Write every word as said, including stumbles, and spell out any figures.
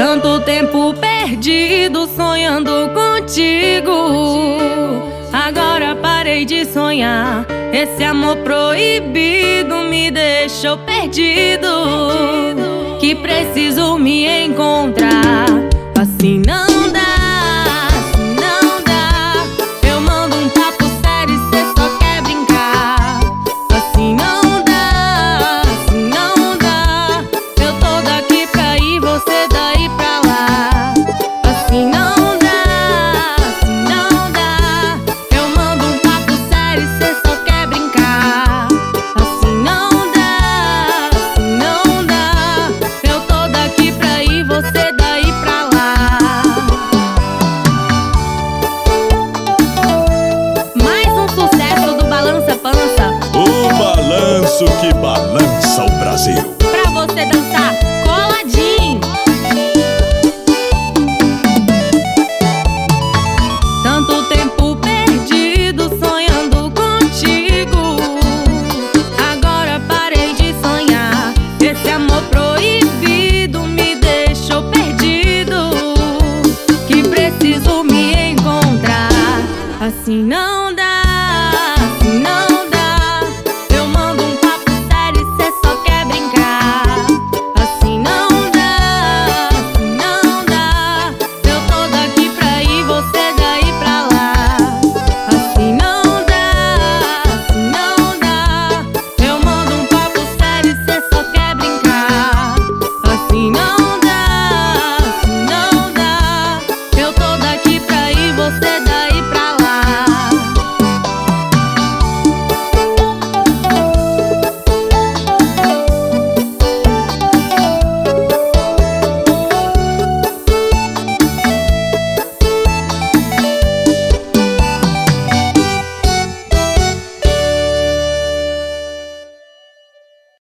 Tanto tempo perdido sonhando contigo. Agora parei de sonhar. Esse amor proibido me deixou perdido. Que preciso me encontrar. Assim não dá, assim não dá. Eu mando um papo sério e cê só quer brincar. Assim não dá, assim não dá. Eu tô daqui pra ir, você daí pra lá. Assim não dá, assim não dá. Eu mando um papo sério e cê só quer brincar. Assim não dá, assim não dá. Eu tô daqui pra ir, você daí pra lá. Mais um sucesso do Balança Pança. O balanço que balança o Brasil. Pra você dançar coladinho. Tanto tempo perdido sonhando contigo. Agora parei de sonhar. Esse amor proibido me deixou perdido. Que preciso me encontrar. Assim não